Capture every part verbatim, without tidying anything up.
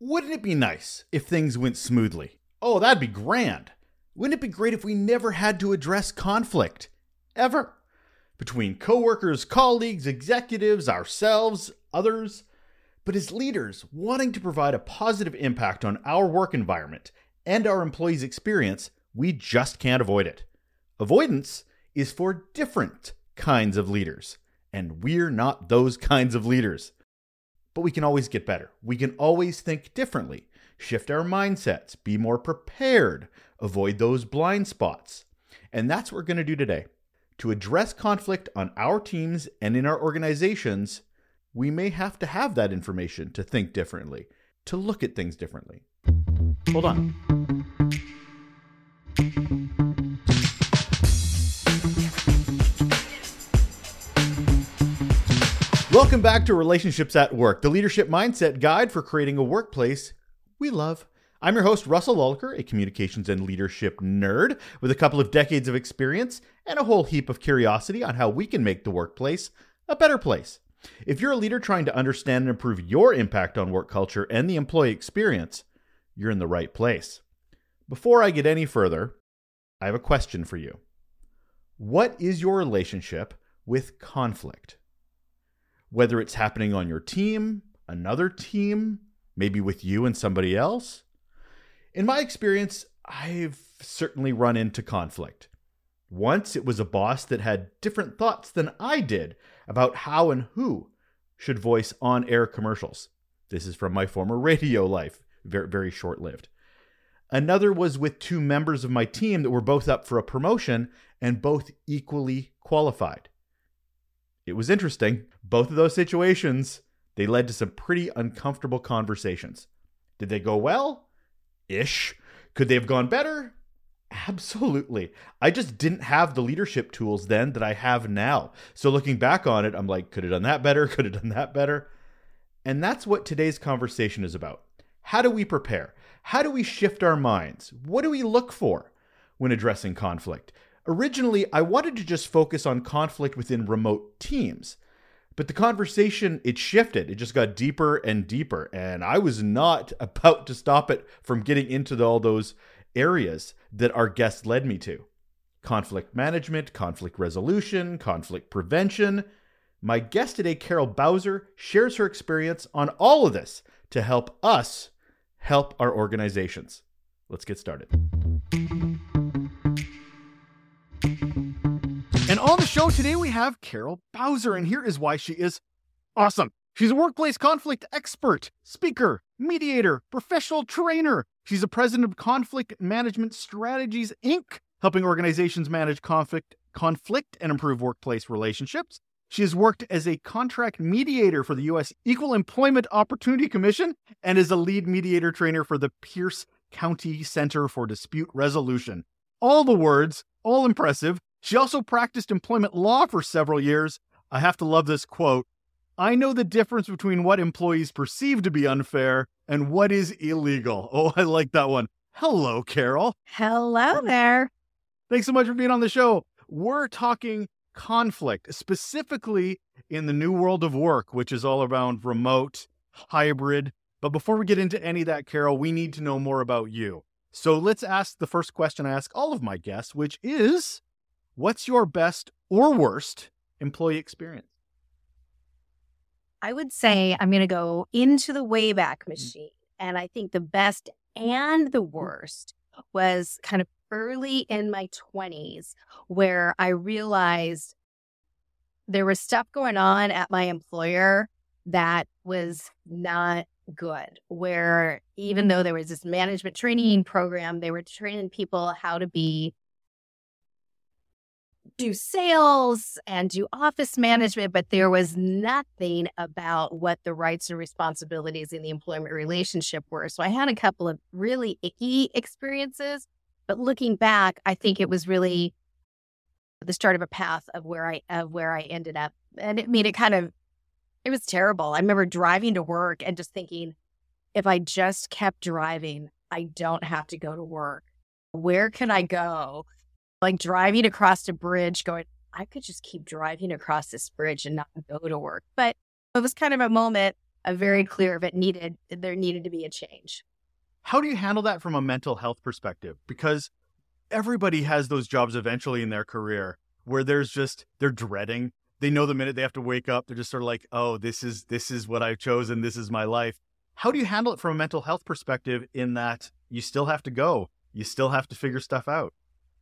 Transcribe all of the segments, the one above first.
Wouldn't it be nice if things went smoothly? Oh, that'd be grand. Wouldn't it be great if we never had to address conflict? Ever. Between coworkers, colleagues, executives, ourselves, others. But as leaders, wanting to provide a positive impact on our work environment and our employees' experience, we just can't avoid it. Avoidance is for different kinds of leaders, and we're not those kinds of leaders. But we can always get better. We can always think differently, shift our mindsets, be more prepared, avoid those blind spots. And that's what we're going to do today. To address conflict on our teams and in our organizations, we may have to have that information to think differently, to look at things differently. Hold on. Welcome back to Relationships at Work, the leadership mindset guide for creating a workplace we love. I'm your host, Russell Lulker, a communications and leadership nerd with a couple of decades of experience and a whole heap of curiosity on how we can make the workplace a better place. If you're a leader trying to understand and improve your impact on work culture and the employee experience, you're in the right place. Before I get any further, I have a question for you. What is your relationship with conflict? Whether it's happening on your team, another team, maybe with you and somebody else. In my experience, I've certainly run into conflict. Once it was a boss that had different thoughts than I did about how and who should voice on-air commercials. This is from my former radio life, very, very short-lived. Another was with two members of my team that were both up for a promotion and both equally qualified. It was interesting. Both of those situations, they led to some pretty uncomfortable conversations. Did they go well? Ish. Could they have gone better? Absolutely. I just didn't have the leadership tools then that I have now. So looking back on it, I'm like, could have done that better? Could have done that better? And that's what today's conversation is about. How do we prepare? How do we shift our minds? What do we look for when addressing conflict? Originally, I wanted to just focus on conflict within remote teams, but the conversation, it shifted. It just got deeper and deeper, and I was not about to stop it from getting into the, all those areas that our guest led me to. Conflict management, conflict resolution, conflict prevention. My guest today, Carol Bowser, shares her experience on all of this to help us help our organizations. Let's get started. And on the show today, we have Carol Bowser, and here is why she is awesome. She's a workplace conflict expert, speaker, mediator, professional trainer. She's the president of Conflict Management Strategies, Incorporated, helping organizations manage conflict, conflict and improve workplace relationships. She has worked as a contract mediator for the U S Equal Employment Opportunity Commission and is a lead mediator trainer for the Pierce County Center for Dispute Resolution. All the words, all impressive. She also practiced employment law for several years. I have to love this quote. I know the difference between what employees perceive to be unfair and what is illegal. Oh, I like that one. Hello, Carol. Hello there. Thanks so much for being on the show. We're talking conflict, specifically in the new world of work, which is all around remote, hybrid. But before we get into any of that, Carol, we need to know more about you. So let's ask the first question I ask all of my guests, which is, what's your best or worst employee experience? I would say I'm going to go into the Wayback Machine. And I think the best and the worst was kind of early in my twenties, where I realized there was stuff going on at my employer that was not good, where even though there was this management training program, they were training people how to be do sales and do office management, but there was nothing about what the rights and responsibilities in the employment relationship were. So I had a couple of really icky experiences, but looking back, I think it was really the start of a path of where I of where I ended up. And it I mean it kind of it was terrible. I remember driving to work and just thinking, if I just kept driving, I don't have to go to work. Where can I go? Like driving across a bridge going, I could just keep driving across this bridge and not go to work. But it was kind of a moment uh, very clear that needed there needed to be a change. How do you handle that from a mental health perspective? Because everybody has those jobs eventually in their career where there's just, they're dreading. They know the minute they have to wake up, they're just sort of like, oh, this is, this is what I've chosen. This is my life. How do you handle it from a mental health perspective in that you still have to go, you still have to figure stuff out?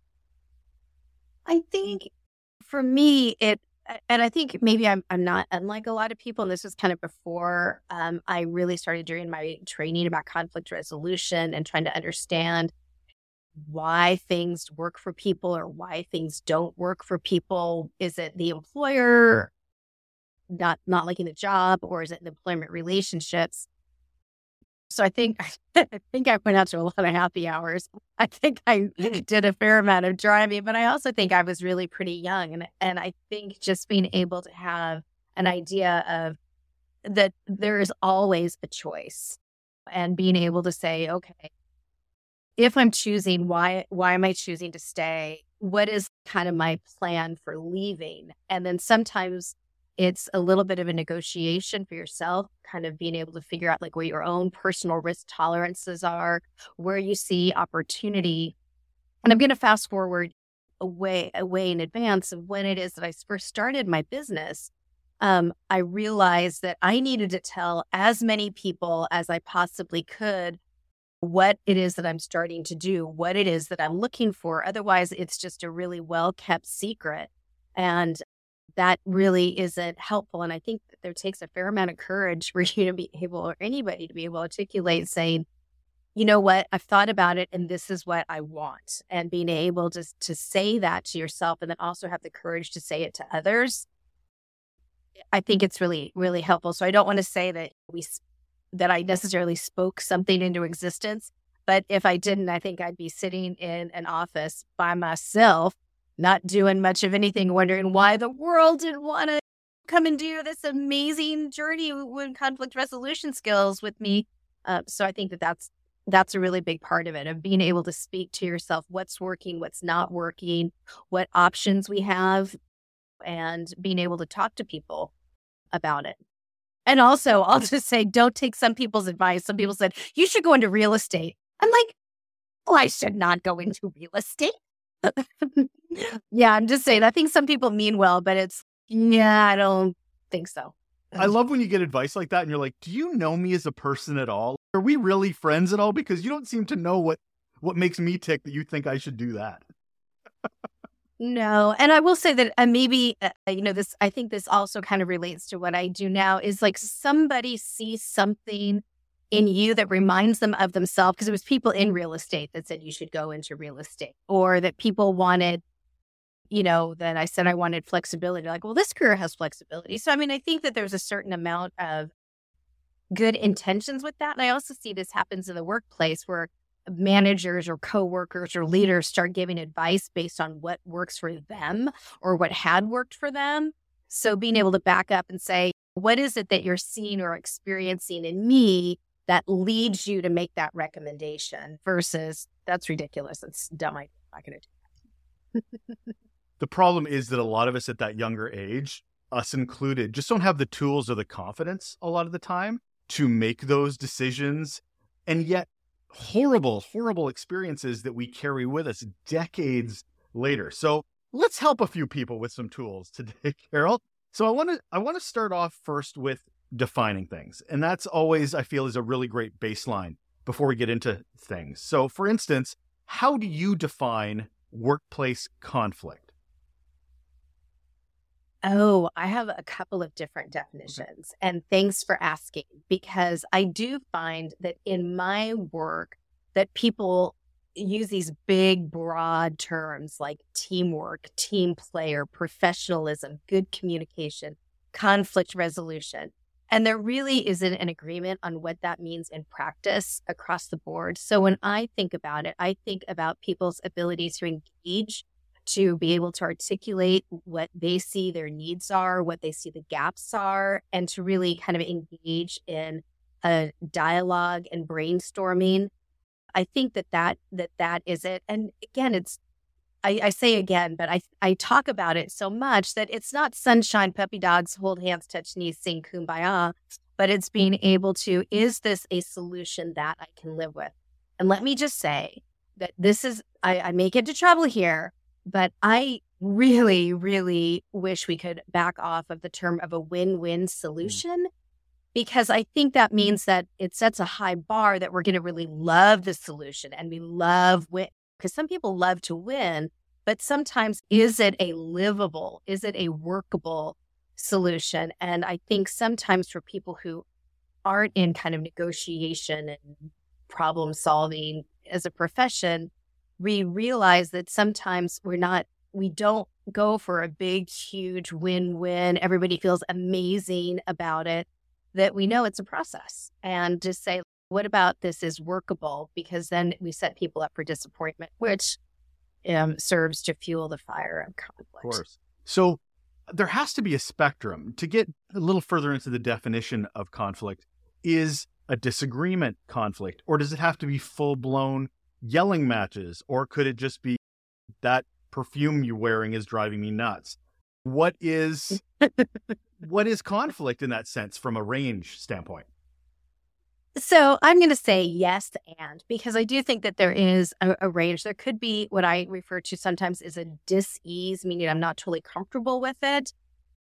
I think for me, it, and I think maybe I'm, I'm not unlike a lot of people, and this was kind of before um, I really started doing my training about conflict resolution and trying to understand why things work for people or why things don't work for people. Is it the employer not not liking the job, or is it the employment relationships? So I think I think I went out to a lot of happy hours. I think I did a fair amount of driving, but I also think I was really pretty young, and and I think just being able to have an idea of that there is always a choice, and being able to say, okay, if I'm choosing, why why am I choosing to stay? What is kind of my plan for leaving? And then sometimes it's a little bit of a negotiation for yourself, kind of being able to figure out like where your own personal risk tolerances are, where you see opportunity. And I'm going to fast forward away away in advance of when it is that I first started my business. Um, I realized that I needed to tell as many people as I possibly could what it is that I'm starting to do, what it is that I'm looking for. Otherwise, it's just a really well-kept secret. And that really isn't helpful. And I think that there takes a fair amount of courage for you to be able, or anybody to be able to articulate saying, you know what, I've thought about it and this is what I want. And being able to, to say that to yourself and then also have the courage to say it to others. I think it's really, really helpful. So I don't want to say that we that I necessarily spoke something into existence. But if I didn't, I think I'd be sitting in an office by myself, not doing much of anything, wondering why the world didn't want to come and do this amazing journey with conflict resolution skills with me. Uh, so I think that that's, that's a really big part of it, of being able to speak to yourself, what's working, what's not working, what options we have, and being able to talk to people about it. And also, I'll just say, don't take some people's advice. Some people said, you should go into real estate. I'm like, oh, I should not go into real estate. Yeah, I'm just saying, I think some people mean well, but it's, yeah, I don't think so. I love when you get advice like that and you're like, do you know me as a person at all? Are we really friends at all? Because you don't seem to know what, what makes me tick that you think I should do that. No. And I will say that uh, maybe, uh, you know, this, I think this also kind of relates to what I do now is like somebody sees something in you that reminds them of themselves, because it was people in real estate that said you should go into real estate, or that people wanted, you know, that I said I wanted flexibility. Like, well, this career has flexibility. So, I mean, I think that there's a certain amount of good intentions with that. And I also see this happens in the workplace where managers or coworkers or leaders start giving advice based on what works for them or what had worked for them. So being able to back up and say, what is it that you're seeing or experiencing in me that leads you to make that recommendation versus that's ridiculous. It's dumb. I'm not going to do that. The problem is that a lot of us at that younger age, us included, just don't have the tools or the confidence a lot of the time to make those decisions. And yet horrible, horrible experiences that we carry with us decades later. So let's help a few people with some tools today, Carol. So I want to I want to start off first with defining things. And that's always, I feel, is a really great baseline before we get into things. So for instance, how do you define workplace conflict? Oh, I have a couple of different definitions. And thanks for asking, because I do find that in my work that people use these big, broad terms like teamwork, team player, professionalism, good communication, conflict resolution. And there really isn't an agreement on what that means in practice across the board. So when I think about it, I think about people's ability to engage, to be able to articulate what they see their needs are, what they see the gaps are, and to really kind of engage in a dialogue and brainstorming. I think that that, that, that is it. And again, it's, I, I say again, but I, I talk about it so much that it's not sunshine, puppy dogs, hold hands, touch knees, sing kumbaya, but but it's being able to, is this a solution that I can live with? And let me just say that this is, I, I may get into trouble here, but I really, really wish we could back off of the term of a win-win solution, because I think that means that it sets a high bar that we're going to really love the solution and we love win, because some people love to win, but sometimes is it a livable, is it a workable solution? And I think sometimes for people who aren't in kind of negotiation and problem solving as a profession, we realize that sometimes we're not, we don't go for a big, huge win-win. Everybody feels amazing about it, that we know it's a process. And just say, what about this is workable? Because then we set people up for disappointment, which um, serves to fuel the fire of conflict. Of course. So there has to be a spectrum. To get a little further into the definition of conflict, is a disagreement conflict, or does it have to be full-blown yelling matches, or could it just be that perfume you're wearing is driving me nuts? What is what is conflict in that sense from a range standpoint? So I'm going to say yes and, because I do think that there is a, a range. There could be what I refer to sometimes as a dis-ease, meaning I'm not totally comfortable with it,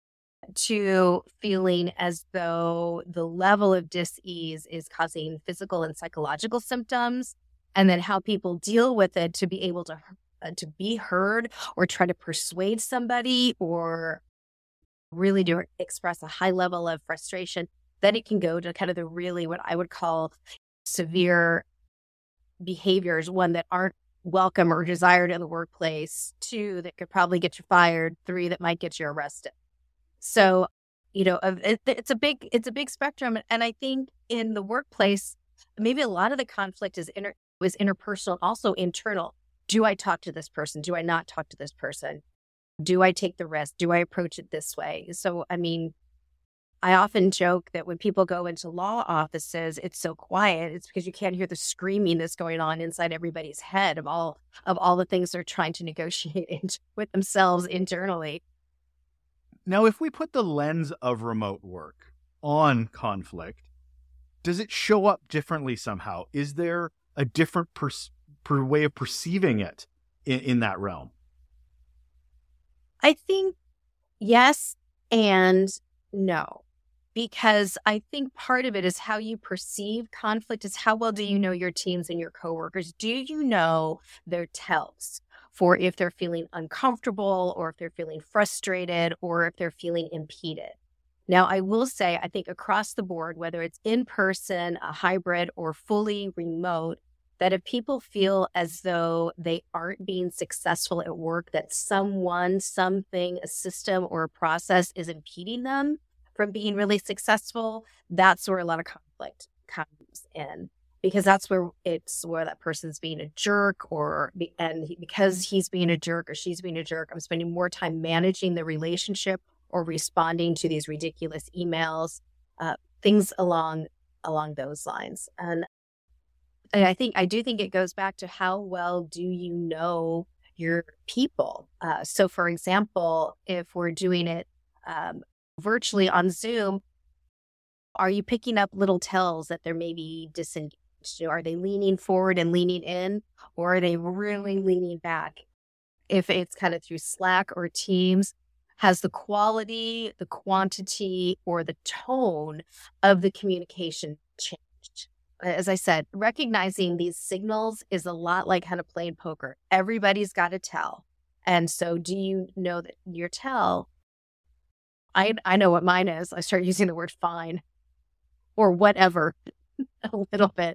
to feeling as though the level of dis-ease is causing physical and psychological symptoms, and then how people deal with it to be able to uh, to be heard or try to persuade somebody or really do express a high level of frustration. Then it can go to kind of the really what I would call severe behaviors, one that aren't welcome or desired in the workplace, two that could probably get you fired, three that might get you arrested. So, you know, it, it's a big it's a big spectrum. And I think in the workplace, maybe a lot of the conflict is inter, is interpersonal, also internal. Do I talk to this person? Do I not talk to this person? Do I take the risk? Do I approach it this way? So, I mean, I often joke that when people go into law offices, it's so quiet. It's because you can't hear the screaming that's going on inside everybody's head of all of all the things they're trying to negotiate with themselves internally. Now, if we put the lens of remote work on conflict, does it show up differently somehow? Is there a different pers- per way of perceiving it in, in that realm? I think yes and no, because I think part of it is how you perceive conflict is how well do you know your teams and your coworkers? Do you know their tells for if they're feeling uncomfortable or if they're feeling frustrated or if they're feeling impeded? Now, I will say, I think across the board, whether it's in person, a hybrid, or fully remote, that if people feel as though they aren't being successful at work, that someone, something, a system, or a process is impeding them from being really successful, that's where a lot of conflict comes in. Because that's where it's where that person's being a jerk, or be, and he, because he's being a jerk or she's being a jerk, I'm spending more time managing the relationship or responding to these ridiculous emails, uh, things along along those lines. And, and I think I do think it goes back to how well do you know your people? Uh, so, for example, if we're doing it um, virtually on Zoom, are you picking up little tells that they're maybe disengaged? Are they leaning forward and leaning in, or are they really leaning back? If it's kind of through Slack or Teams, has the quality, the quantity, or the tone of the communication changed? As I said, recognizing these signals is a lot like kind of playing poker. Everybody's got a tell. And so do you know that your tell? I, I know what mine is. I start using the word fine or whatever a little bit.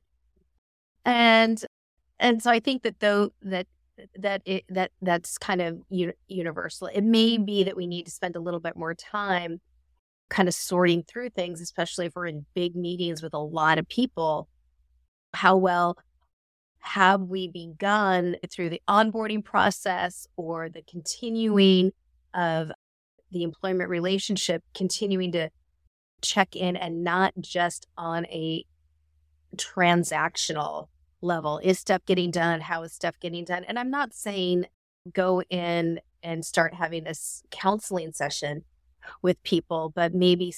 And and so I think that though that that it that that's kind of u- universal. It may be that we need to spend a little bit more time kind of sorting through things, especially if we're in big meetings with a lot of people. How well have we begun through the onboarding process or the continuing of the employment relationship, continuing to check in and not just on a transactional level. Is stuff getting done? How is stuff getting done? And I'm not saying go in and start having this counseling session with people, but maybe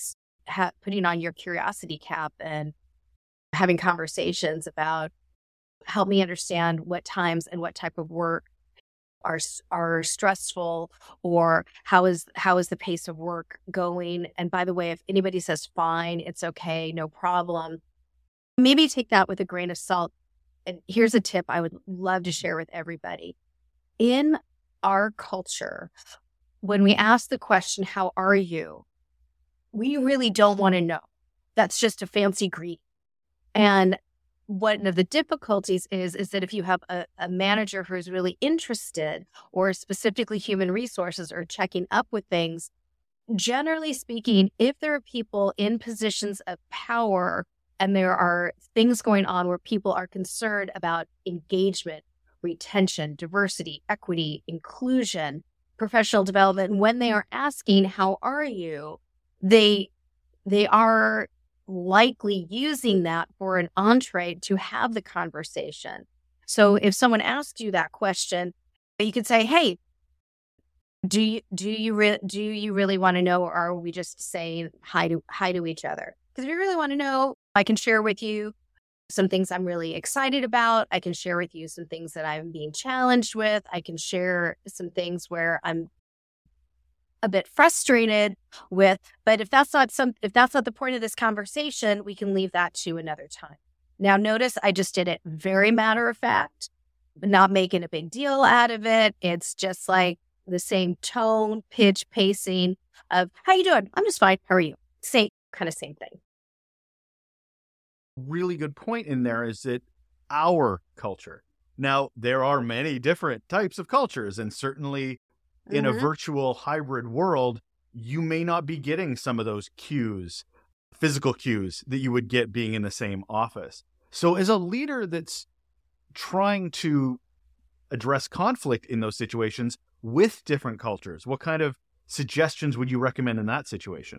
ha- putting on your curiosity cap and having conversations about help me understand what times and what type of work are are stressful, or how is how is the pace of work going. And by the way, if anybody says fine, it's okay, no problem, maybe take that with a grain of salt. And here's a tip I would love to share with everybody. In our culture, when we ask the question, how are you? We really don't want to know. That's just a fancy greet. And one of the difficulties is, is that if you have a, a manager who's really interested, or specifically human resources, or checking up with things, generally speaking, if there are people in positions of power and there are things going on where people are concerned about engagement, retention, diversity, equity, inclusion, professional development, when they are asking, how are you, they they are likely using that for an entree to have the conversation. So if someone asks you that question, you could say, hey, do you do you re- do you really want to know, or are we just saying hi to hi to each other? Because if you really want to know, I can share with you some things I'm really excited about. I can share with you some things that I'm being challenged with. I can share some things where I'm a bit frustrated with. But if that's not some, if that's not the point of this conversation, we can leave that to another time. Now, notice I just did it very matter of fact, not making a big deal out of it. It's just like the same tone, pitch, pacing of, how you doing? I'm just fine. How are you? Same kind of same thing. Really good point in there is that our culture. Now, there are many different types of cultures, and certainly in mm-hmm. a virtual hybrid world, you may not be getting some of those cues, physical cues that you would get being in the same office. So as a leader that's trying to address conflict in those situations with different cultures, what kind of suggestions would you recommend in that situation?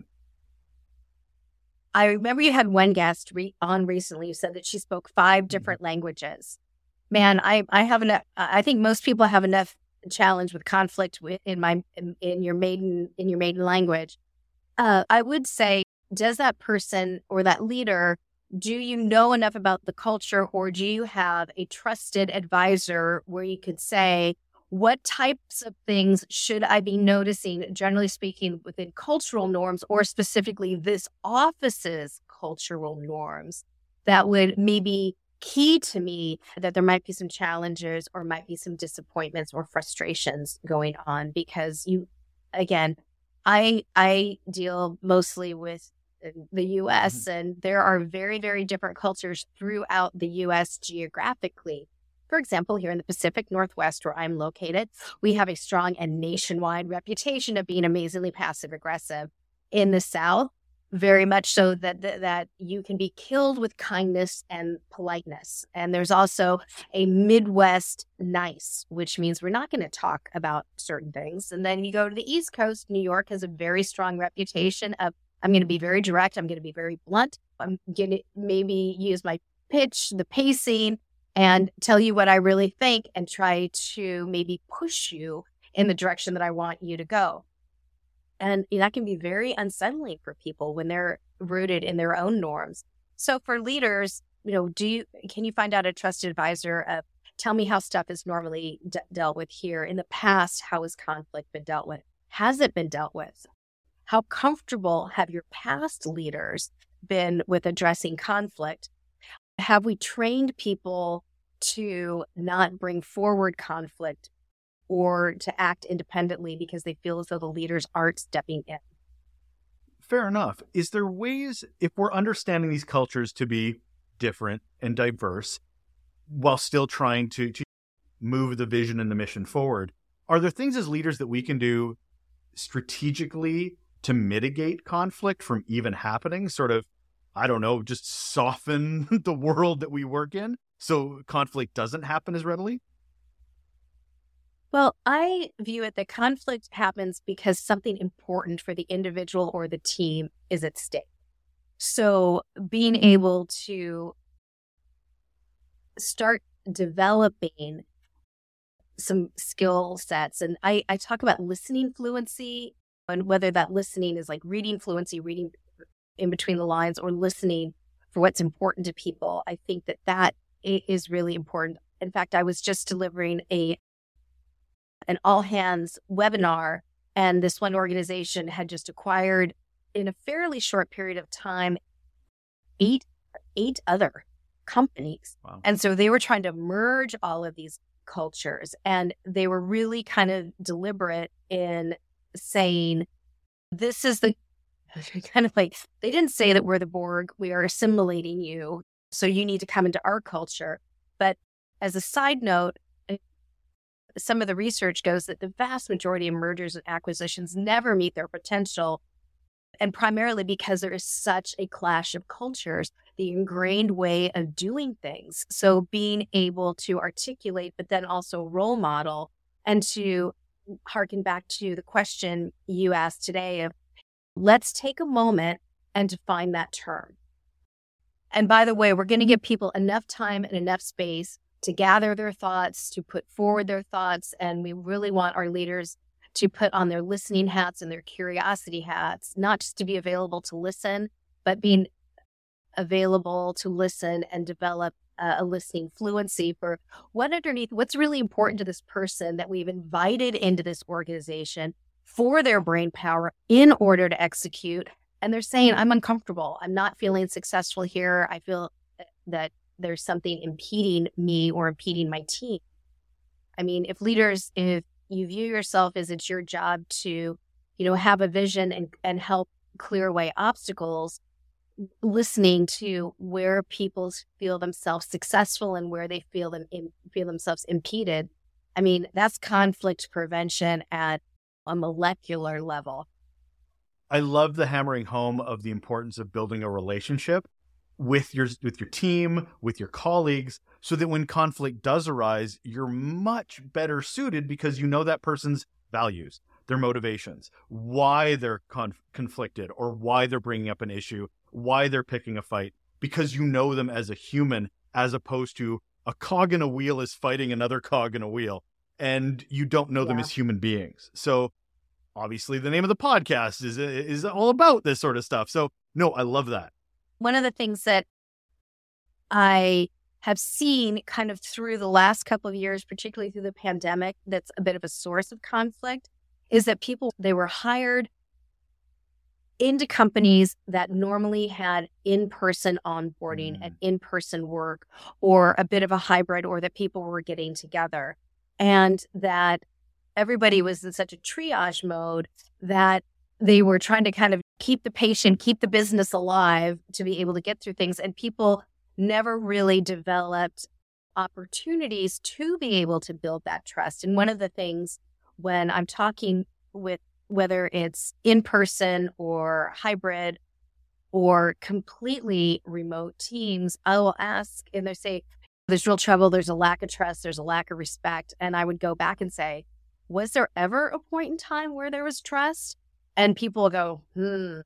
I remember you had one guest re- on recently who said that she spoke five different mm-hmm. languages. Man, I I have enough. I think most people have enough challenge with conflict with, in my in, in your maiden in your maiden language. Uh, I would say, does that person or that leader, do you know enough about the culture, or do you have a trusted advisor where you could say, what types of things should I be noticing, generally speaking, within cultural norms, or specifically this office's cultural norms, that would maybe key to me that there might be some challenges or might be some disappointments or frustrations going on? Because you, again, I I deal mostly with the U S mm-hmm. and there are very, very different cultures throughout the U S geographically. For example, here in the Pacific Northwest, where I'm located, we have a strong and nationwide reputation of being amazingly passive aggressive. In the South, very much so that, that that you can be killed with kindness and politeness. And there's also a Midwest nice, which means we're not going to talk about certain things. And then you go to the East Coast, New York has a very strong reputation of, I'm going to be very direct, I'm going to be very blunt, I'm going to maybe use my pitch, the pacing, and tell you what I really think and try to maybe push you in the direction that I want you to go. And that can be very unsettling for people when they're rooted in their own norms. So for leaders, you know, do you can you find out a trusted advisor of, tell me how stuff is normally de- dealt with here. In the past, how has conflict been dealt with? Has it been dealt with? How comfortable have your past leaders been with addressing conflict? Have we trained people to not bring forward conflict or to act independently because they feel as though the leaders aren't stepping in? Fair enough. Is there ways, if we're understanding these cultures to be different and diverse, while still trying to, to move the vision and the mission forward, are there things as leaders that we can do strategically to mitigate conflict from even happening? Sort of, I don't know, just soften the world that we work in so conflict doesn't happen as readily? Well, I view it that conflict happens because something important for the individual or the team is at stake. So being able to start developing some skill sets, and I, I talk about listening fluency, and whether that listening is like reading fluency, reading in between the lines or listening for what's important to people. I think that that is really important. In fact, I was just delivering a an all hands webinar, and this one organization had just acquired in a fairly short period of time eight eight other companies. Wow. And so they were trying to merge all of these cultures, and they were really kind of deliberate in saying, this is the kind of like, they didn't say that we're the Borg, we are assimilating you, so you need to come into our culture. But as a side note, some of the research goes that the vast majority of mergers and acquisitions never meet their potential, and primarily because there is such a clash of cultures, the ingrained way of doing things. So being able to articulate, but then also role model, and to harken back to the question you asked today of, let's take a moment and define that term. And by the way, we're going to give people enough time and enough space to gather their thoughts, to put forward their thoughts. And we really want our leaders to put on their listening hats and their curiosity hats, not just to be available to listen, but being available to listen and develop uh, a listening fluency for what underneath, what's really important to this person that we've invited into this organization for their brain power in order to execute. And they're saying, I'm uncomfortable. I'm not feeling successful here. I feel that there's something impeding me or impeding my team. I mean, if leaders, if you view yourself as it's your job to, you know, have a vision and, and help clear away obstacles, listening to where people feel themselves successful and where they feel them in, feel themselves impeded. I mean, that's conflict prevention at a molecular level. I love the hammering home of the importance of building a relationship with your with your team, with your colleagues, so that when conflict does arise, you're much better suited because you know that person's values, their motivations, why they're conf- conflicted, or why they're bringing up an issue, why they're picking a fight, because you know them as a human, as opposed to a cog in a wheel is fighting another cog in a wheel, and you don't know them Yeah. as human beings. So obviously the name of the podcast is is all about this sort of stuff. So no, I love that. One of the things that I have seen kind of through the last couple of years, particularly through the pandemic, that's a bit of a source of conflict, is that people, they were hired into companies that normally had in-person onboarding Mm. and in-person work, or a bit of a hybrid, or that people were getting together. And that everybody was in such a triage mode that they were trying to kind of keep the patient, keep the business alive to be able to get through things. And people never really developed opportunities to be able to build that trust. And one of the things when I'm talking with, whether it's in person or hybrid or completely remote teams, I will ask, and they say, there's real trouble, there's a lack of trust, there's a lack of respect. And I would go back and say, was there ever a point in time where there was trust? And people will go, hmm,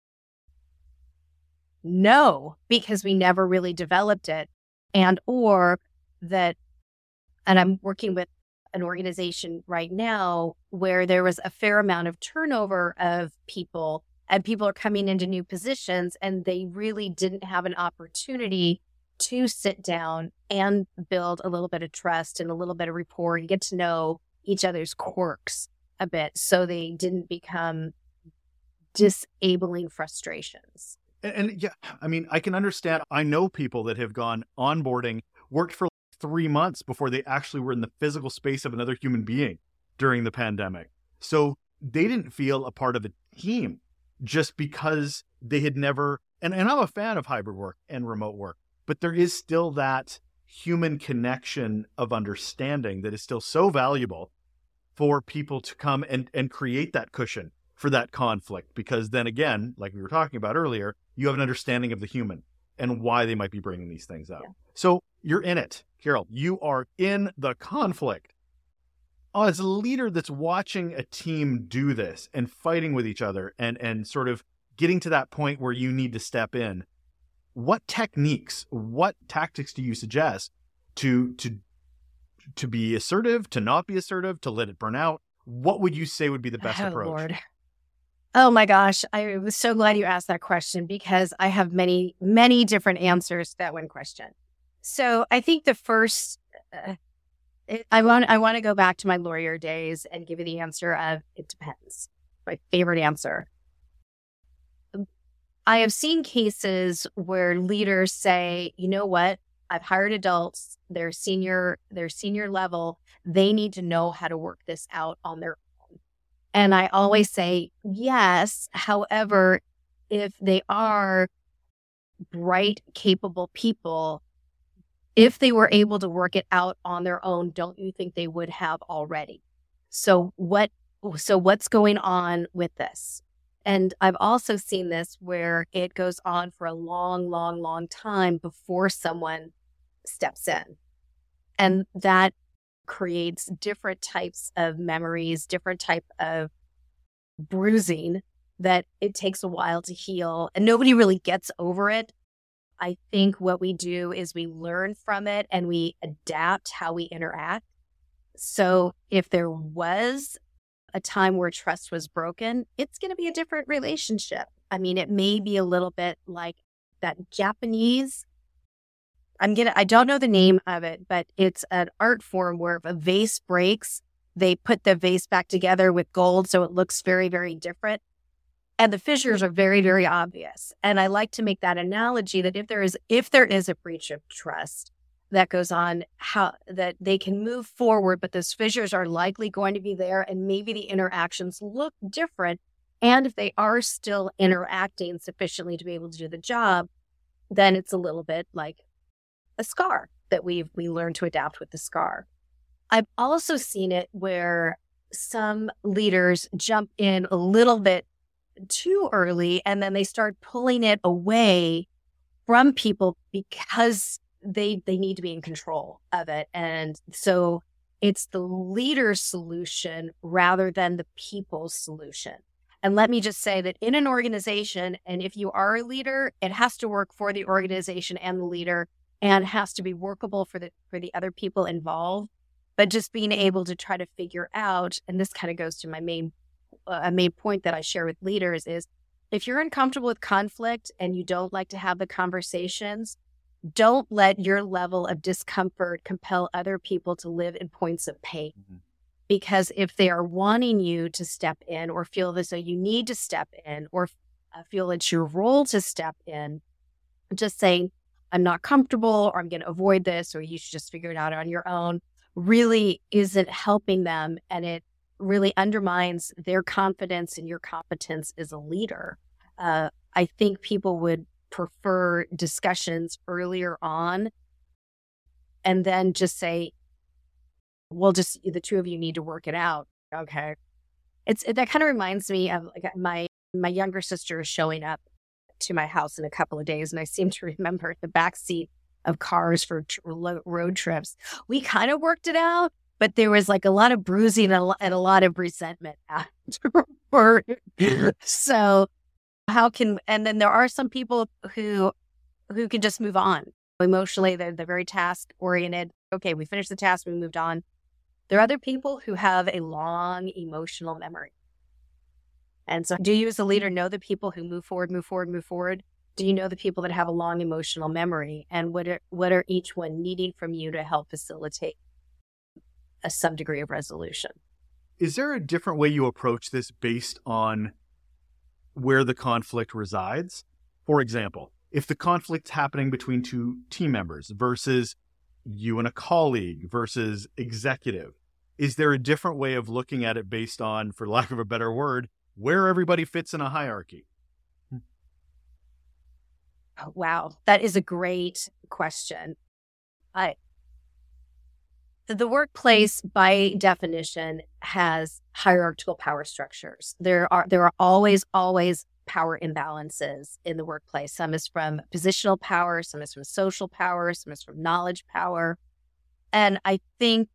no, because we never really developed it. And or that, and I'm working with an organization right now where there was a fair amount of turnover of people, and people are coming into new positions, and they really didn't have an opportunity to sit down and build a little bit of trust and a little bit of rapport and get to know each other's quirks a bit, so they didn't become disabling frustrations. And, and yeah, I mean, I can understand. I know people that have gone onboarding, worked for three months before they actually were in the physical space of another human being during the pandemic. So they didn't feel a part of a team just because they had never, and, and I'm a fan of hybrid work and remote work, but there is still that human connection of understanding that is still so valuable for people to come and, and create that cushion for that conflict. Because then again, like we were talking about earlier, you have an understanding of the human and why they might be bringing these things up. Yeah. So you're in it, Carol. You are in the conflict. Oh, as a leader that's watching a team do this and fighting with each other and, and sort of getting to that point where you need to step in, what techniques, what tactics do you suggest to to to be assertive, to not be assertive, to let it burn out? What would you say would be the best oh, approach? Lord. Oh my gosh. I was so glad you asked that question because I have many, many different answers to that one question. So I think the first, uh, it, I want I want to go back to my lawyer days and give you the answer of it depends. My favorite answer. I have seen cases where leaders say, you know what? I've hired adults. They're senior, they're senior level. They need to know how to work this out on their own. And I always say, yes. However, if they are bright, capable people, if they were able to work it out on their own, don't you think they would have already? So what, so what's going on with this? And I've also seen this where it goes on for a long, long, long time before someone steps in. And that creates different types of memories, different type of bruising that it takes a while to heal. And nobody really gets over it. I think what we do is we learn from it and we adapt how we interact. So if there was a time where trust was broken, it's going to be a different relationship. I mean, it may be a little bit like that Japanese, I'm going to, I don't know the name of it, but it's an art form where if a vase breaks, they put the vase back together with gold. So it looks very, very different. And the fissures are very, very obvious. And I like to make that analogy that if there is, if there is a breach of trust, that goes on, how that they can move forward, but those fissures are likely going to be there and maybe the interactions look different. And if they are still interacting sufficiently to be able to do the job, then it's a little bit like a scar that we've we learn to adapt with the scar. I've also seen it where some leaders jump in a little bit too early and then they start pulling it away from people because they they need to be in control of it. And so it's the leader's solution rather than the people's solution. And let me just say that in an organization, and if you are a leader, it has to work for the organization and the leader and has to be workable for the for the other people involved. But just being able to try to figure out, and this kind of goes to my main uh, a main point that I share with leaders is if you're uncomfortable with conflict and you don't like to have the conversations, don't let your level of discomfort compel other people to live in points of pain. Mm-hmm. Because if they are wanting you to step in or feel as though you need to step in or feel it's your role to step in, just saying, I'm not comfortable or I'm going to avoid this or you should just figure it out on your own really isn't helping them. And it really undermines their confidence in your competence as a leader. Uh, I think people would prefer discussions earlier on and then just say, well, just the two of you need to work it out. Okay. It's it, that kind of reminds me of like my my younger sister is showing up to my house in a couple of days. And I seem to remember the backseat of cars for tr- road trips. We kind of worked it out, but there was like a lot of bruising and a, lo- and a lot of resentment afterward. So how can, and then there are some people who, who can just move on emotionally. They're, they're very task oriented. Okay, we finished the task, we moved on. There are other people who have a long emotional memory. And so do you as a leader know the people who move forward, move forward, move forward? Do you know the people that have a long emotional memory? And what are, what are each one needing from you to help facilitate a, some degree of resolution? Is there a different way you approach this based on where the conflict resides? For example, if the conflict's happening between two team members versus you and a colleague versus executive, is there a different way of looking at it based on, for lack of a better word, where everybody fits in a hierarchy? Oh, wow, that is a great question. I, the workplace, by definition, has hierarchical power structures. There are there are always, always power imbalances in the workplace. Some is from positional power, some is from social power, some is from knowledge power. And I think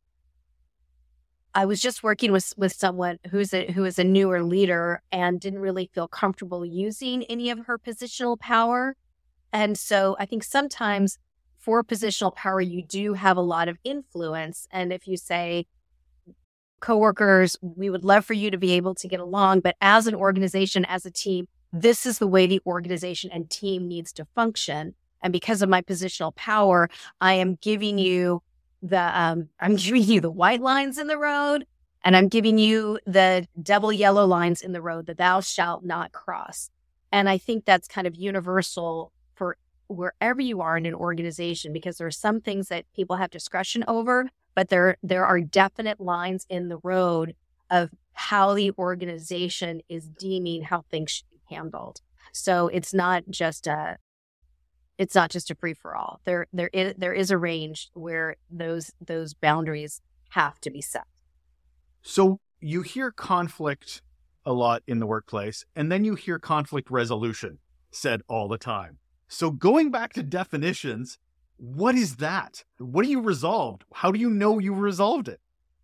I was just working with, with someone who's a, who is a newer leader and didn't really feel comfortable using any of her positional power. And so I think sometimes for positional power, you do have a lot of influence. And if you say, coworkers, we would love for you to be able to get along, but as an organization, as a team, this is the way the organization and team needs to function. And because of my positional power, I am giving you the, um, I'm giving you the white lines in the road, and I'm giving you the double yellow lines in the road that thou shalt not cross. And I think that's kind of universal for wherever you are in an organization, because there are some things that people have discretion over, but there, there are definite lines in the road of how the organization is deeming how things should be handled. So it's not just a, it's not just a free for all. There, there is, there is a range where those, those boundaries have to be set. So you hear conflict a lot in the workplace, and then you hear conflict resolution said all the time. So going back to definitions, what is that? What do you resolved? How do you know you resolved it?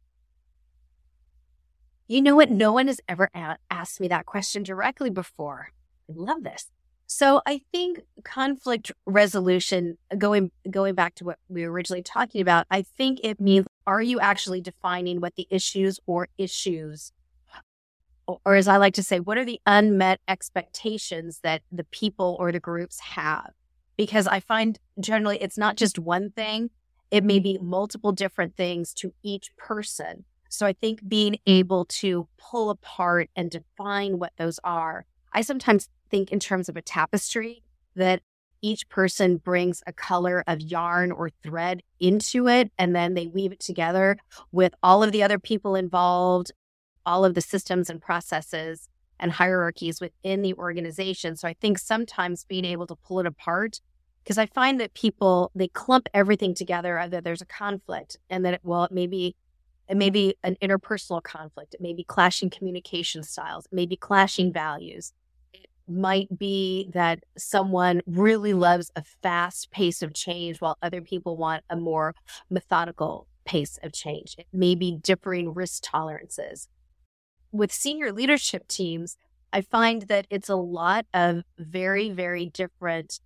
You know what? No one has ever a- asked me that question directly before. I love this. So I think conflict resolution, going going back to what we were originally talking about, I think it means, are you actually defining what the issues or issues, or, or as I like to say, what are the unmet expectations that the people or the groups have? Because I find generally it's not just one thing. It may be multiple different things to each person. So I think being able to pull apart and define what those are, I sometimes think in terms of a tapestry, that each person brings a color of yarn or thread into it, and then they weave it together with all of the other people involved, all of the systems and processes and hierarchies within the organization. So I think sometimes being able to pull it apart, because I find that people, they clump everything together, either there's a conflict and that, it, well, it may be It may be an interpersonal conflict. It may be clashing communication styles. It may be clashing values. It might be that someone really loves a fast pace of change while other people want a more methodical pace of change. It may be differing risk tolerances. With senior leadership teams, I find that it's a lot of very, very different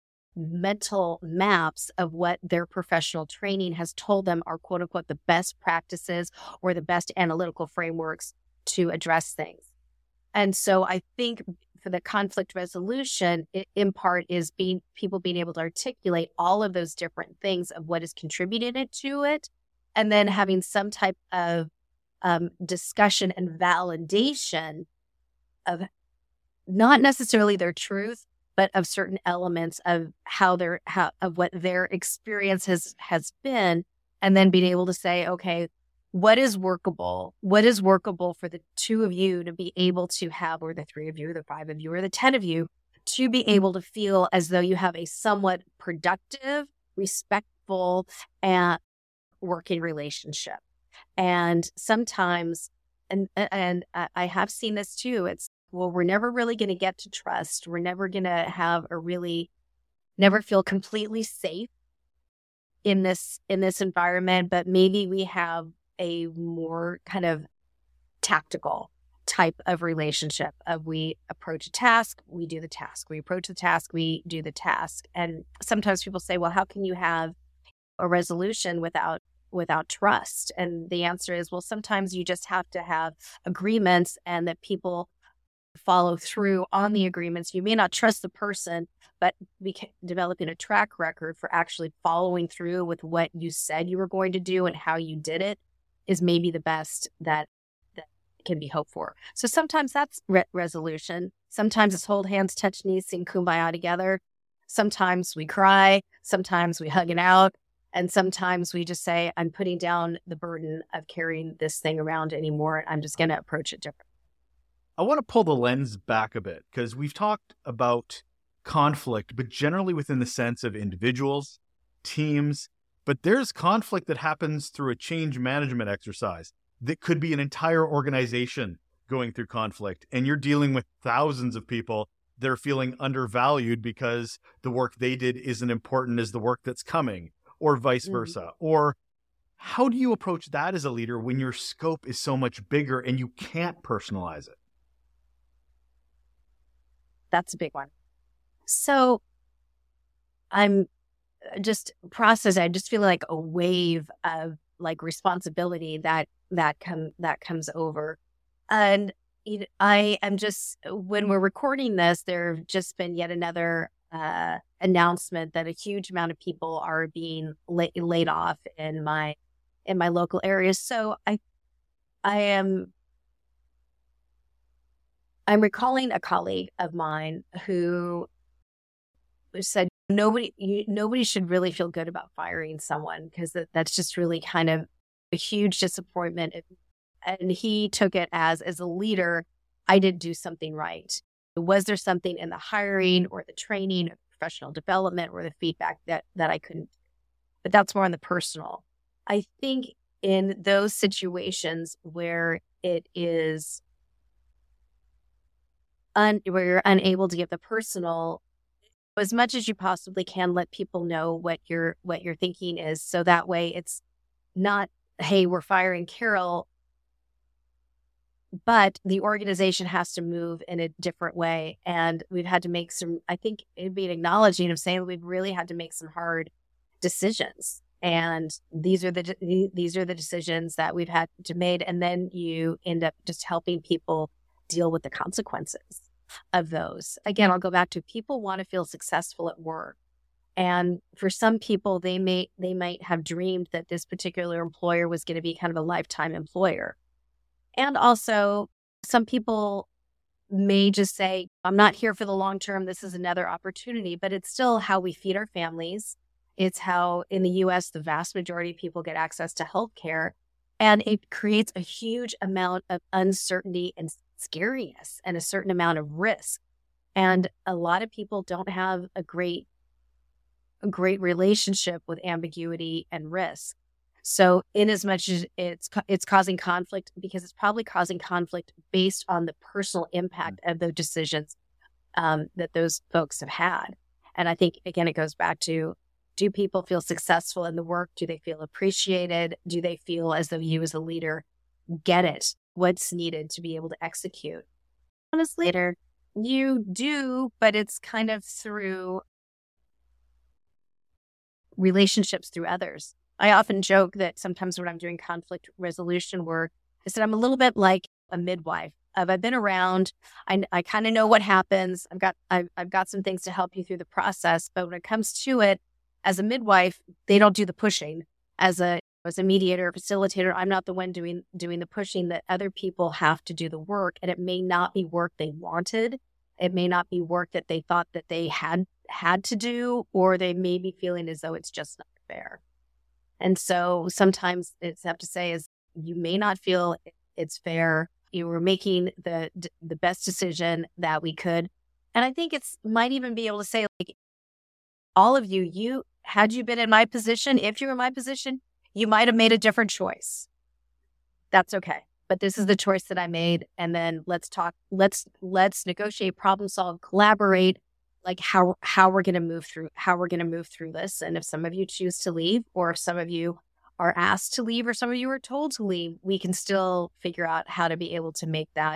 mental maps of what their professional training has told them are, quote unquote, the best practices or the best analytical frameworks to address things. And so I think for the conflict resolution, it, in part is being people being able to articulate all of those different things of what has contributed it to it, and then having some type of um, discussion and validation of not necessarily their truth, but of certain elements of how their how of what their experience has has been, and then being able to say, okay, what is workable? What is workable for the two of you to be able to have, or the three of you, or the five of you, or the ten of you, to be able to feel as though you have a somewhat productive, respectful, and working relationship. And sometimes, and and I have seen this too, it's, well, we're never really going to get to trust. We're never going to have a really, never feel completely safe in this, in this environment, but maybe we have a more kind of tactical type of relationship of, we approach a task, we do the task. We approach the task, we do the task. And sometimes people say, well, how can you have a resolution without without trust? And the answer is, well, sometimes you just have to have agreements, and that people follow through on the agreements. You may not trust the person, but we can developing a track record for actually following through with what you said you were going to do and how you did it is maybe the best that that can be hoped for. So sometimes that's re- resolution. Sometimes it's hold hands, touch knees, sing Kumbaya together. Sometimes we cry. Sometimes we hug it out. And sometimes we just say, I'm putting down the burden of carrying this thing around anymore. I'm just going to approach it differently. I want to pull the lens back a bit, because we've talked about conflict, but generally within the sense of individuals, teams, but there's conflict that happens through a change management exercise that could be an entire organization going through conflict. And you're dealing with thousands of people that are feeling undervalued because the work they did isn't important as the work that's coming, or vice versa. Mm-hmm. Or how do you approach that as a leader when your scope is so much bigger and you can't personalize it? That's a big one. So I'm just process. I just feel like a wave of like responsibility that that come that comes over. And you know, I am just, when we're recording this, there have just been yet another uh, announcement that a huge amount of people are being la- laid off in my in my local area. So I I am I'm recalling a colleague of mine who said nobody you, nobody should really feel good about firing someone, because that, that's just really kind of a huge disappointment. And he took it as, as a leader, I didn't do something right. Was there something in the hiring or the training or professional development or the feedback that, that I couldn't? But that's more on the personal. I think in those situations where it is un, where you're unable to give the personal, as much as you possibly can, let people know what your what your thinking is, so that way it's not, hey, we're firing Carol, but the organization has to move in a different way. And we've had to make some, I think it'd be an acknowledging of saying we've really had to make some hard decisions. And these are the these are the decisions that we've had to make. And then you end up just helping people deal with the consequences of those. Again, I'll go back to, people want to feel successful at work. And for some people, they may they might have dreamed that this particular employer was going to be kind of a lifetime employer. And also, some people may just say, I'm not here for the long term. This is another opportunity. But it's still how we feed our families. It's how in the U S, the vast majority of people get access to health care. And it creates a huge amount of uncertainty and scariness and a certain amount of risk. And a lot of people don't have a great, a great relationship with ambiguity and risk. So in as much as it's it's causing conflict, because it's probably causing conflict based on the personal impact of the decisions um, that those folks have had. And I think, again, it goes back to, do people feel successful in the work? Do they feel appreciated? Do they feel as though you as a leader get it, what's needed to be able to execute? And as leader, you do, but it's kind of through relationships through others. I often joke that sometimes when I'm doing conflict resolution work, I said I'm a little bit like a midwife. Of I've been around, I, I kind of know what happens. I've got I've, I've got some things to help you through the process. But when it comes to it, as a midwife, they don't do the pushing. As a as a mediator, facilitator, I'm not the one doing doing the pushing. That other people have to do the work, and it may not be work they wanted. It may not be work that they thought that they had had to do, or they may be feeling as though it's just not fair. And so sometimes it's have to say is, you may not feel it's fair. You were making the the best decision that we could. And I think it's might even be able to say, like, all of you, you had you been in my position, if you were in my position, you might have made a different choice. That's okay. But this is the choice that I made. And then let's talk, let's let's negotiate, problem solve, collaborate, like how how we're going to move through how we're going to move through this. And if some of you choose to leave, or if some of you are asked to leave, or some of you are told to leave, we can still figure out how to be able to make that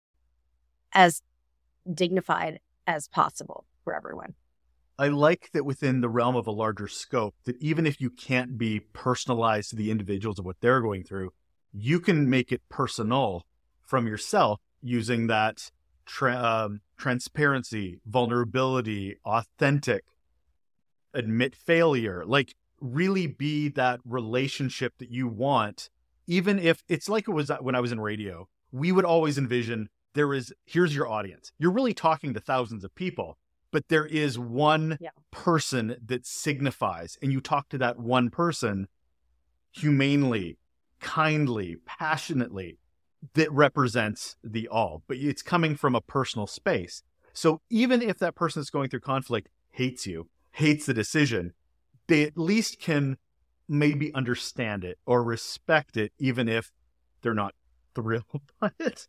as dignified as possible for everyone. I like that within the realm of a larger scope, that even if you can't be personalized to the individuals of what they're going through, you can make it personal from yourself using that tra- um, transparency, vulnerability, authentic, admit failure, like really be that relationship that you want. Even if it's like it was when I was in radio, we would always envision there is, here's your audience. You're really talking to thousands of people, but there is one yeah. person that signifies, and you talk to that one person humanely, kindly, passionately, that represents the all, but it's coming from a personal space. So even if that person that's going through conflict hates you, hates the decision, they at least can maybe understand it or respect it, even if they're not thrilled by it.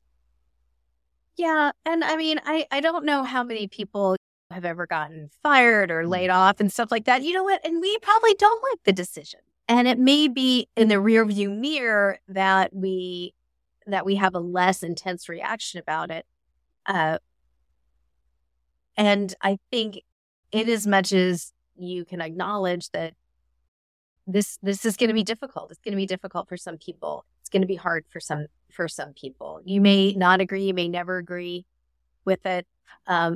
Yeah. And I mean, I, I don't know how many people have ever gotten fired or laid off and stuff like that. You know what? And we probably don't like the decision. And it may be in the rearview mirror that we that we have a less intense reaction about it. Uh, and I think in as much as you can acknowledge that this this is going to be difficult. It's going to be difficult for some people. It's going to be hard for some for some people. You may not agree. You may never agree with it, um,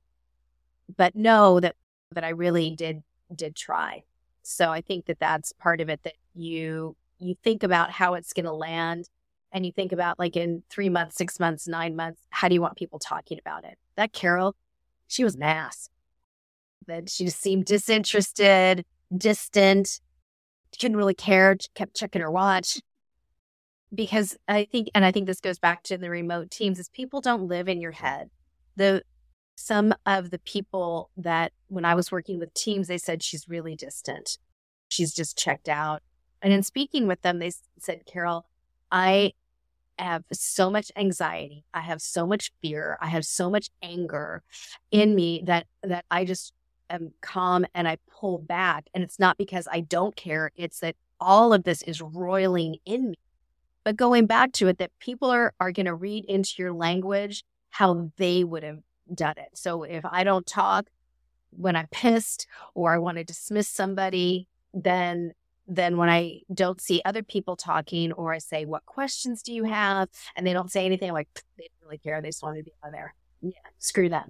but know that that I really did did try. So I think that that's part of it. That you you think about how it's going to land, and you think about like in three months, six months, nine months. How do you want people talking about it? That Carol, she was an ass. That she just seemed disinterested, distant. Couldn't really care, kept checking her watch. Because I think, and I think this goes back to the remote teams, is people don't live in your head. The some of the people that when I was working with teams, they said she's really distant. She's just checked out. And in speaking with them, they said, Carol, I have so much anxiety. I have so much fear. I have so much anger in me that that I just am calm and I pull back. And it's not because I don't care. It's that all of this is roiling in me. But going back to it, that people are, are going to read into your language how they would have done it. So if I don't talk when I'm pissed or I want to dismiss somebody, then then when I don't see other people talking, or I say, what questions do you have? And they don't say anything, I'm like, they don't really care. They just want to be out there. Yeah, screw them.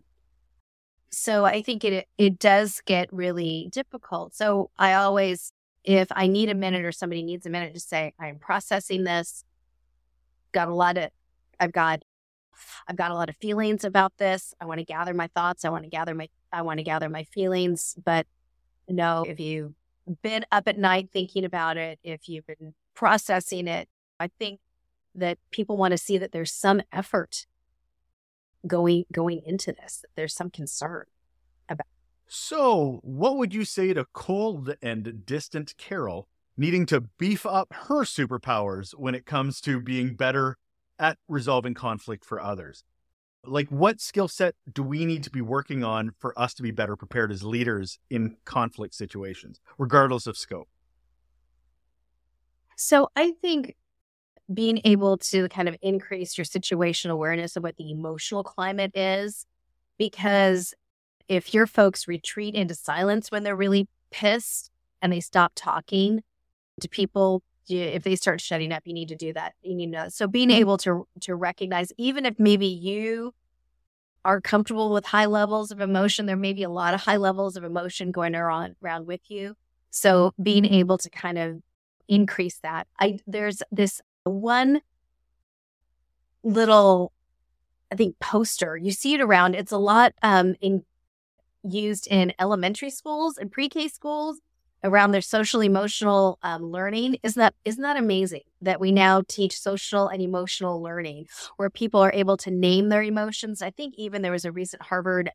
So I think it it does get really difficult. So I always, if I need a minute or somebody needs a minute to say, I'm processing this, got a lot of, I've got, I've got a lot of feelings about this. I want to gather my thoughts. I want to gather my, I want to gather my feelings. But no, if you've been up at night thinking about it, if you've been processing it, I think that people want to see that there's some effort going going into this, that there's some concern about. So what would you say to cold and distant Carol needing to beef up her superpowers when it comes to being better at resolving conflict for others? Like, what skill set do we need to be working on for us to be better prepared as leaders in conflict situations, regardless of scope? So I think being able to kind of increase your situational awareness of what the emotional climate is, because if your folks retreat into silence when they're really pissed and they stop talking to people, if they start shutting up, you need to do that. You need to know. So being able to to recognize, even if maybe you are comfortable with high levels of emotion, there may be a lot of high levels of emotion going around, around with you. So being able to kind of increase that. I there's this one little, I think, poster. You see it around. It's a lot um, in used in elementary schools and pre-K schools around their social emotional um, learning. Isn't that isn't that amazing that we now teach social and emotional learning where people are able to name their emotions? I think even there was a recent Harvard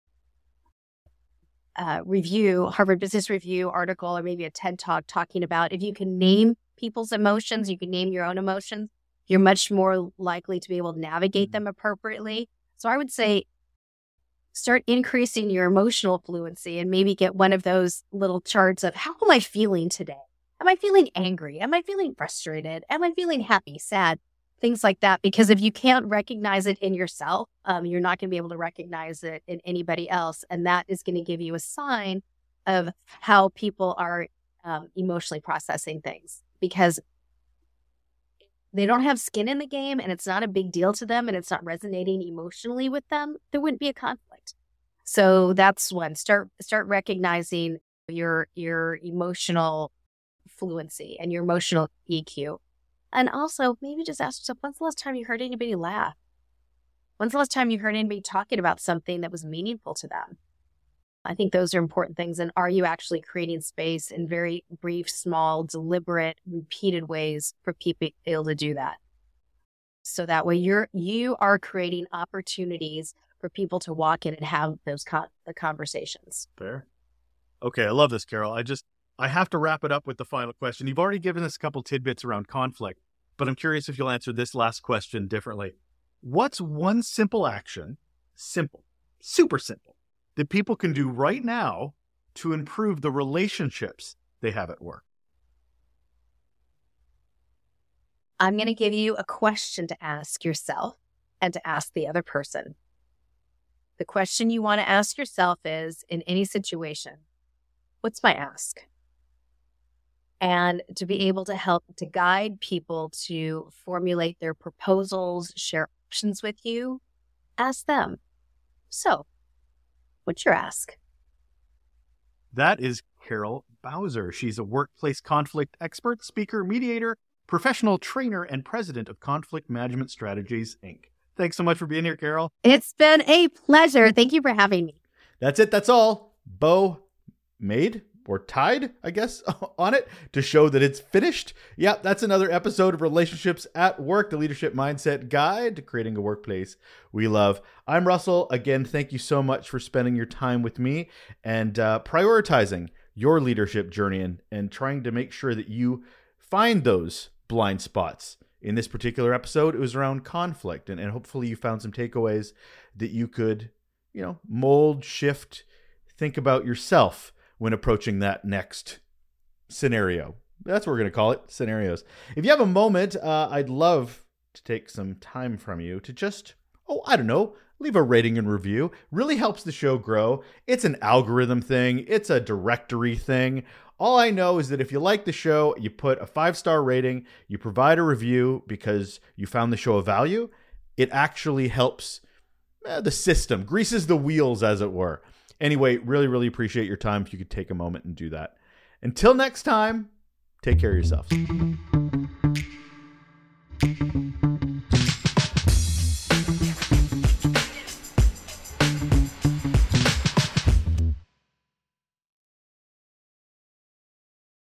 uh, review, Harvard Business Review article, or maybe a TED Talk talking about if you can name people's emotions, you can name your own emotions, you're much more likely to be able to navigate them appropriately. So I would say start increasing your emotional fluency and maybe get one of those little charts of how am I feeling today? Am I feeling angry? Am I feeling frustrated? Am I feeling happy, sad? Things like that. Because if you can't recognize it in yourself, um, you're not going to be able to recognize it in anybody else. And that is going to give you a sign of how people are um, emotionally processing things, because they don't have skin in the game and it's not a big deal to them and it's not resonating emotionally with them, there wouldn't be a conflict. So that's one. Start start recognizing your your emotional fluency and your emotional E Q. And also maybe just ask yourself, when's the last time you heard anybody laugh? When's the last time you heard anybody talking about something that was meaningful to them? I think those are important things. And are you actually creating space in very brief, small, deliberate, repeated ways for people able to do that? So that way you're, you are creating opportunities for people to walk in and have those con- the conversations. Fair. Okay. I love this, Carol. I just, I have to wrap it up with the final question. You've already given us a couple tidbits around conflict, but I'm curious if you'll answer this last question differently. What's one simple action, simple, super simple, that people can do right now to improve the relationships they have at work? I'm going to give you a question to ask yourself and to ask the other person. The question you want to ask yourself is, in any situation, what's my ask? and to be able to help to guide people to formulate their proposals, share options with you. Ask them. So, what's your ask? That is Carol Bowser. She's a workplace conflict expert, speaker, mediator, professional trainer, and president of Conflict Management Strategies, Incorporated. Thanks so much for being here, Carol. It's been a pleasure. Thank you for having me. That's it. That's all. Bow made or tied, I guess, on it to show that it's finished. Yeah, that's another episode of Relationships at Work, the Leadership Mindset Guide to Creating a Workplace We Love. I'm Russell. Again, thank you so much for spending your time with me and uh, prioritizing your leadership journey and, and trying to make sure that you find those blind spots. In this particular episode, it was around conflict, and, and hopefully you found some takeaways that you could, you know, mold, shift, think about yourself when approaching that next scenario. That's what we're going to call it, scenarios. If you have a moment, uh, I'd love to take some time from you to just, oh, I don't know, leave a rating and review. Really helps the show grow. It's an algorithm thing. It's a directory thing. All I know is that if you like the show, you put a five-star rating, you provide a review because you found the show of value, it actually helps eh, the system, greases the wheels, as it were. Anyway, really, really appreciate your time if you could take a moment and do that. Until next time, take care of yourselves.